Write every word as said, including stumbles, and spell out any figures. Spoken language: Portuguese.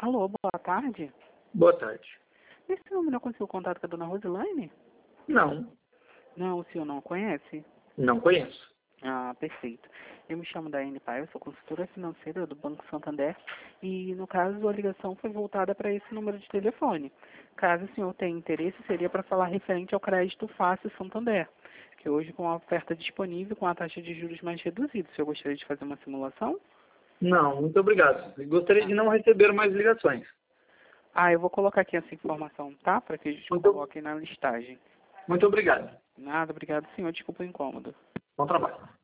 Alô, boa tarde. Boa tarde. Esse número não conseguiu contato com a dona Roselaine? Não, Não, o senhor não conhece? não conheço. Ah, perfeito. Eu me chamo Daiane Paiva, eu sou consultora financeira do Banco Santander e, no caso, a ligação foi voltada para esse número de telefone. Caso o senhor tenha interesse, seria para falar referente ao crédito Fácil Santander, que hoje com a oferta disponível com a taxa de juros mais reduzida. O senhor gostaria de fazer uma simulação? Não, muito obrigado. Gostaria de não receber mais ligações. Ah, eu vou colocar aqui essa informação, tá? Para que a gente Muito, coloque na listagem. muito obrigado. Nada, obrigado, senhor. Desculpa o incômodo. Bom trabalho.